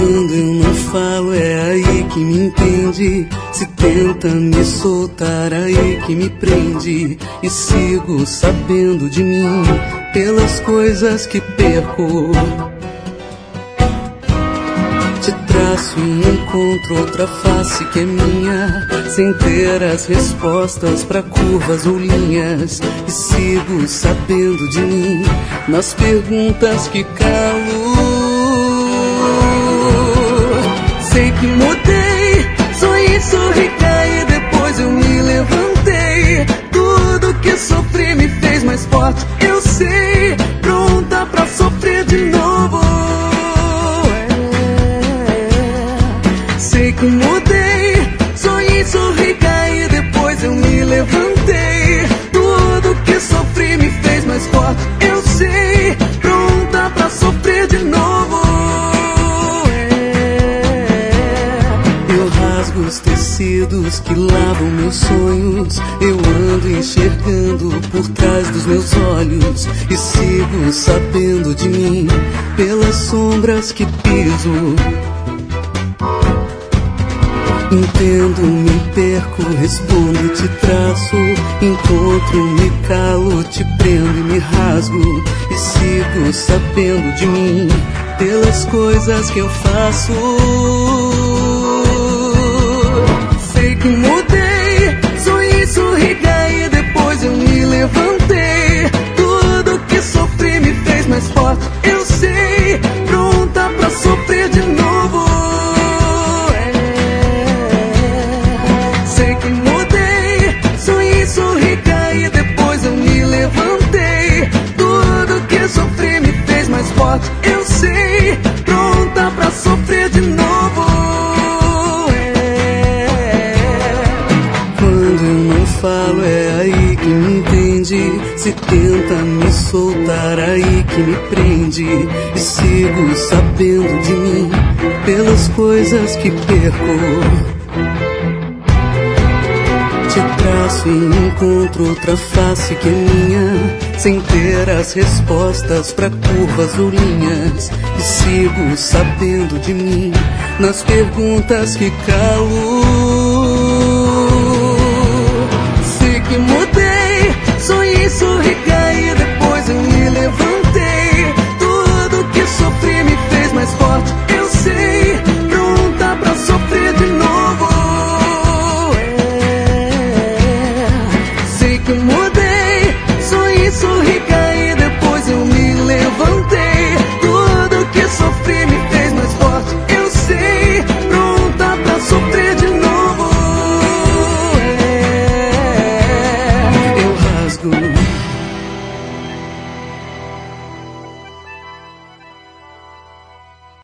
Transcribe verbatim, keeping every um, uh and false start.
Quando eu não falo é aí que me entende. Se tenta me soltar aí que me prende. E sigo sabendo de mim pelas coisas que perco. Te traço e encontro outra face que é minha, sem ter as respostas pra curvas ou linhas. E sigo sabendo de mim nas perguntas que calo. Sei que mudei, sonhei, sorri, caí, depois eu me levantei. Tudo que sofri me fez mais forte, eu sei, pronta pra sofrer de novo. É. Sei que mudei, sonhei, sorri, caí, depois eu me levantei. Tudo que sofri me fez mais forte, eu sei, pronta pra sofrer de novo. Os tecidos que lavam meus sonhos, eu ando enxergando por trás dos meus olhos. E sigo sabendo de mim pelas sombras que piso. Entendo, me perco, respondo, te traço. Encontro, me calo, te prendo e me rasgo. E sigo sabendo de mim pelas coisas que eu faço. Sei que mudei, sonhei, sorri, caí, depois eu me levantei. Tudo que sofri me fez mais forte, eu sei, pronta pra sofrer de novo. É. Sei que mudei, sonhei, sorri, caí, depois eu me levantei. Tudo que sofri me fez mais forte, eu sei, pronta pra sofrer de novo. Falo é aí que me entende. Se tenta me soltar aí que me prende. E sigo sabendo de mim pelas coisas que perco. Te traço e encontro outra face que é minha, sem ter as respostas pra curvas ou linhas. E sigo sabendo de mim nas perguntas que calo. Que mudei, sonhei, sorri,